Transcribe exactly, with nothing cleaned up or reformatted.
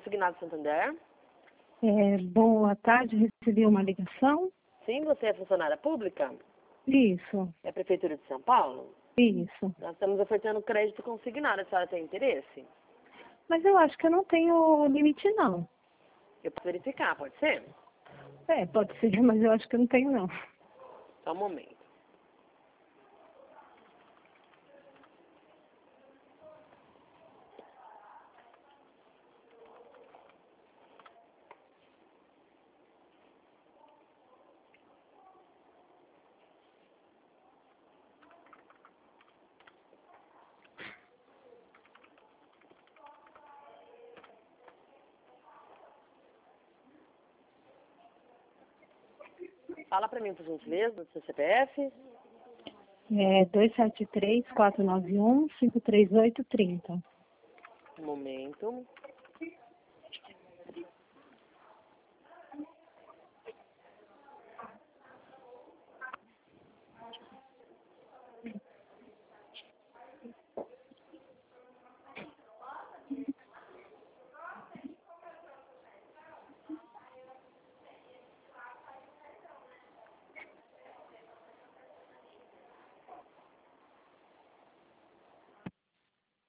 Consignado Santander. É, boa tarde, recebi uma ligação. Sim, você é funcionária pública? Isso, É a Prefeitura de São Paulo? isso. Nós estamos ofertando crédito consignado. A senhora tem interesse? Mas eu acho que eu não tenho limite, não. Eu posso verificar, pode ser? É, pode ser, mas eu acho que eu não tenho, não. Só um momento. Fala pra mim, por gentileza, do seu C P F. É dois sete três, quatro nove um, cinco três oito, três zero. Um momento.